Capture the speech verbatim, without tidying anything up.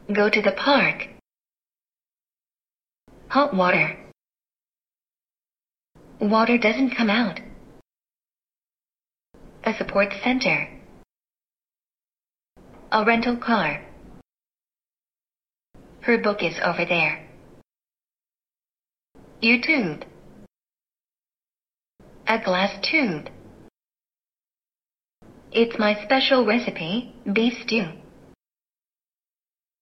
Go to the park. Hot water. Water doesn't come out. A support center. A rental car. Her book is over there. YouTube. A glass tube. It's my special recipe, beef stew.